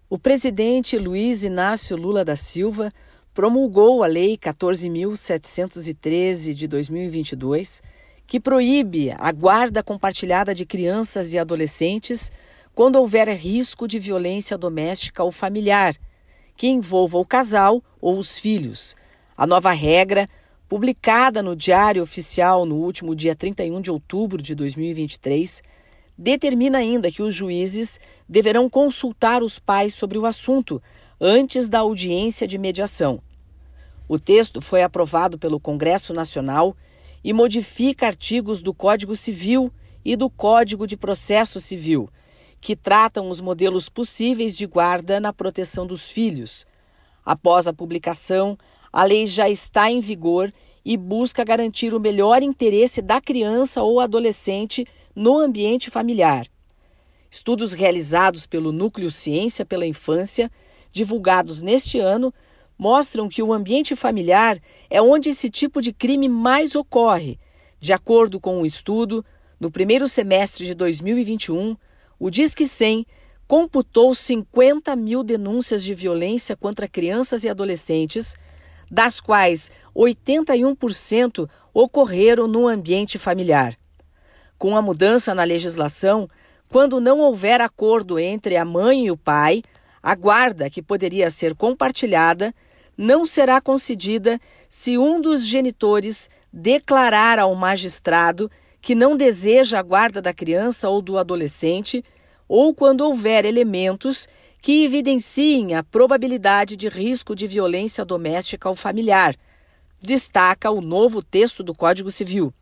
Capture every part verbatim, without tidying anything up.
O presidente Luiz Inácio Lula da Silva promulgou a Lei quatorze mil setecentos e treze de dois mil e vinte e dois, que proíbe a guarda compartilhada de crianças e adolescentes quando houver risco de violência doméstica ou familiar, que envolva o casal ou os filhos. A nova regra, publicada no Diário Oficial no último dia trinta e um de outubro de dois mil e vinte e três, determina ainda que os juízes deverão consultar os pais sobre o assunto antes da audiência de mediação. O texto foi aprovado pelo Congresso Nacional e modifica artigos do Código Civil e do Código de Processo Civil, que tratam os modelos possíveis de guarda na proteção dos filhos. Após a publicação, a lei já está em vigor e busca garantir o melhor interesse da criança ou adolescente no ambiente familiar. Estudos realizados pelo Núcleo Ciência pela Infância, divulgados neste ano, mostram que o ambiente familiar é onde esse tipo de crime mais ocorre. De acordo com o estudo, no primeiro semestre de dois mil e vinte e um, o Disque cem computou cinquenta mil denúncias de violência contra crianças e adolescentes, das quais oitenta e um por cento ocorreram no ambiente familiar. Com a mudança na legislação, quando não houver acordo entre a mãe e o pai, a guarda, que poderia ser compartilhada, não será concedida se um dos genitores declarar ao magistrado que não deseja a guarda da criança ou do adolescente, ou quando houver elementos que evidenciem a probabilidade de risco de violência doméstica ou familiar, destaca o novo texto do Código Civil.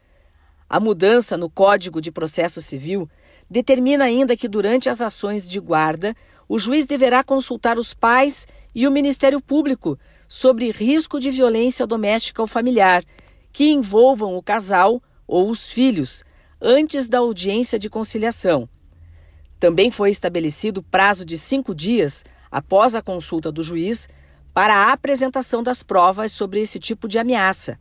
A mudança no Código de Processo Civil determina ainda que durante as ações de guarda, o juiz deverá consultar os pais e o Ministério Público sobre risco de violência doméstica ou familiar, que envolvam o casal ou os filhos, antes da audiência de conciliação. Também foi estabelecido prazo de cinco dias, após a consulta do juiz, para a apresentação das provas sobre esse tipo de ameaça.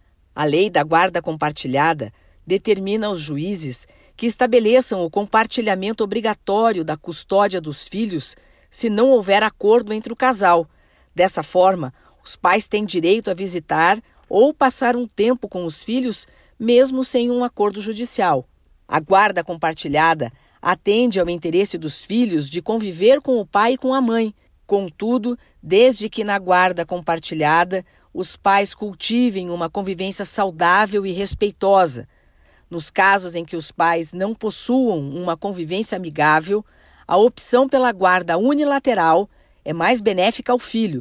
A lei da guarda compartilhada determina aos juízes que estabeleçam o compartilhamento obrigatório da custódia dos filhos se não houver acordo entre o casal. Dessa forma, os pais têm direito a visitar ou passar um tempo com os filhos, mesmo sem um acordo judicial. A guarda compartilhada atende ao interesse dos filhos de conviver com o pai e com a mãe. Contudo, desde que na guarda compartilhada, os pais cultivem uma convivência saudável e respeitosa. Nos casos em que os pais não possuam uma convivência amigável, a opção pela guarda unilateral é mais benéfica ao filho.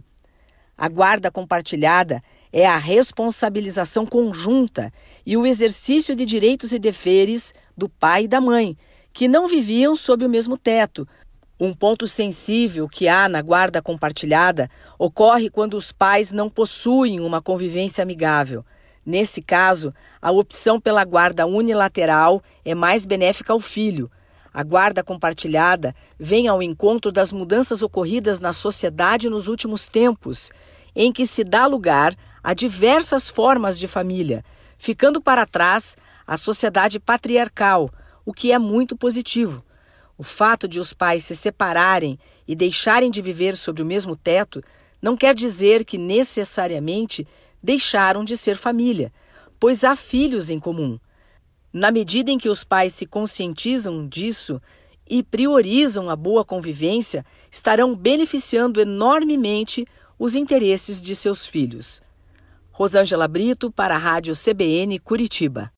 A guarda compartilhada é a responsabilização conjunta e o exercício de direitos e deveres do pai e da mãe, que não viviam sob o mesmo teto. Um ponto sensível que há na guarda compartilhada ocorre quando os pais não possuem uma convivência amigável. Nesse caso, a opção pela guarda unilateral é mais benéfica ao filho. A guarda compartilhada vem ao encontro das mudanças ocorridas na sociedade nos últimos tempos, em que se dá lugar a diversas formas de família, ficando para trás a sociedade patriarcal, o que é muito positivo. O fato de os pais se separarem e deixarem de viver sob o mesmo teto não quer dizer que necessariamente deixaram de ser família, pois há filhos em comum. Na medida em que os pais se conscientizam disso e priorizam a boa convivência, estarão beneficiando enormemente os interesses de seus filhos. Rosângela Brito, para a Rádio C B N Curitiba.